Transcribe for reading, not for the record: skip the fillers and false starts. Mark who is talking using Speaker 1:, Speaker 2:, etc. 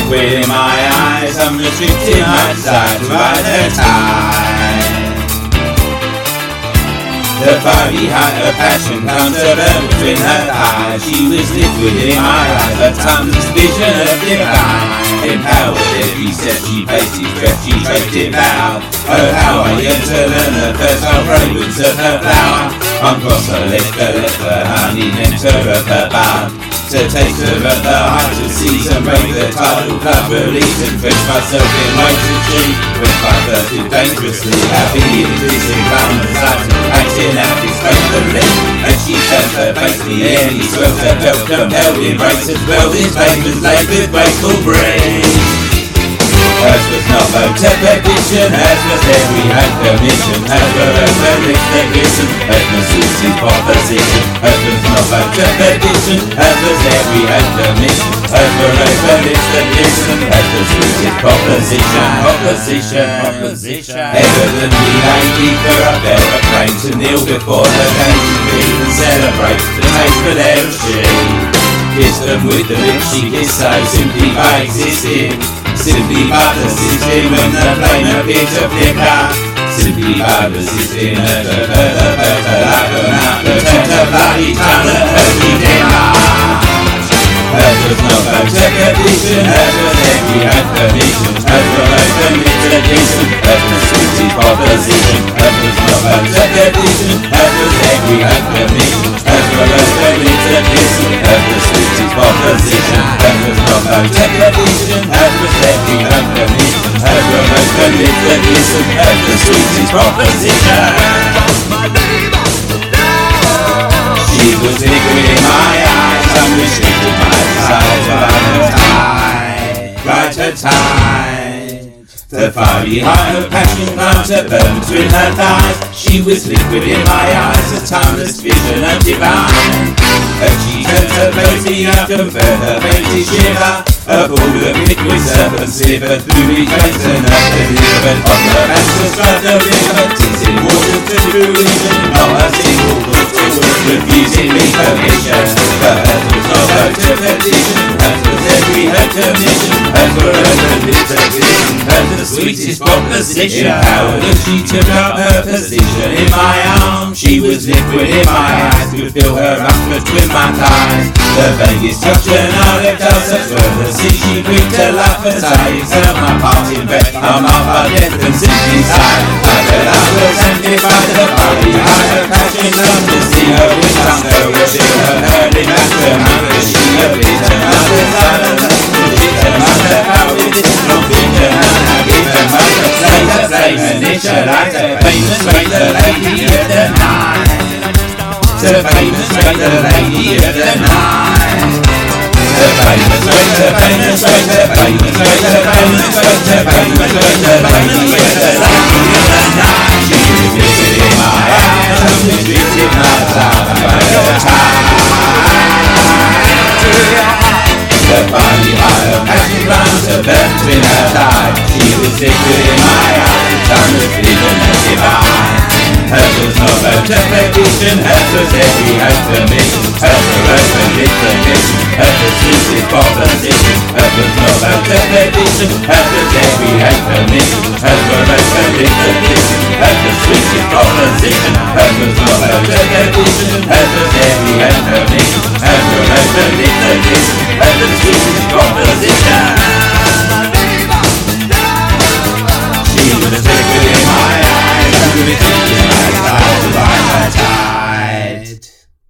Speaker 1: liquid in my eyes, unrestricted my desire to ride her tide. The fiery height of passion comes to burn between her thighs. She was liquid in my eyes, her tongue's vision of divine. Empowered every step she faces, breath she traced it vow. Oh how I yearn to learn the personal fragrance of her flower. Uncross her lips, the honey nectar of her bud. To taste her at the height of season, break the tidal flood, release and quench myself in light of tree. Quench my thirst dangerously, happy in this environment, acting out disgracefully. And she turns her face to the air, he swells her belt, compelled embrace as well. This pavement's laid with graceful breeze. Hers was not motor perdition, hers was every hand permission. Hers were her lips that glisten, hers was Susie's proposition. Hers was not motor perdition, hers was every hand permission. Hers were her lips that glisten, hers was Susie's proposition. Evidently lady for a pair of claims to kneel before her game to be and celebrate the taste for their she. Kiss them with the lips she kissed so simply by existing. Simply by persisting when the flame appeared to flicker. Simply by persisting at the like an appetite to bloody tongue at every dinner. Hers was not motor condition, hers was every hand permission. Hers was open litigation, hers was Susie's proposition. Hers was not motor condition, hers was every hand permission. Hers was open litigation, hers was Susie's proposition. Hers was not motor condition, hers was every hand permission. Hers was open litigation, hers was Susie's proposition. She was liquid in my eyes, unrestricted my desire to ride her tide. The fiery height of passion climbed to burn between her thighs. She was liquid in my eyes, a timeless vision of divine. Her cheek turns her rosy up, conferred her fainty shiver. A pool of liquid serpent slivered through each veins and earth delivered. On the banks of flood the river, teasing water to fruition. Not a single thought was refusing me permission. But hers was not motor perdition, hers was every hand commission. Hers were open lips of glisten, hers the sweetest proposition. Empowered as she took up her position in my arms. She was liquid in my eyes, could feel her up between my thighs. The vaguest touch and I left us as well as she quick to laugh as I exert my parting breath. I'm up by death and sick inside. I felt I was angered by the body. I had passion love to see her with tongue. Her was in her hurling after hunger. She appeared to another silence. She to mother how it is not vision. And I give her mother slave a flame. And it shall light a famous great the lady of the night. To famous great the lady of the night. The famous great, the famous great, the famous great, the famous great, the famous great, the famous great, the lady of the night. She was liquid in my eyes, unrestricted my desire by her tide. The fiery eye of passion climbs to burn between her thighs. She was liquid in my eyes, timeless vision of divine. Hers was not motor perdition, hers was every hand permission. Hers was open litigation, hers was Susie's proposition. Hers was not motor perdition, hers was every hand permission. Hers was open litigation, hers was Susie's proposition. Hers was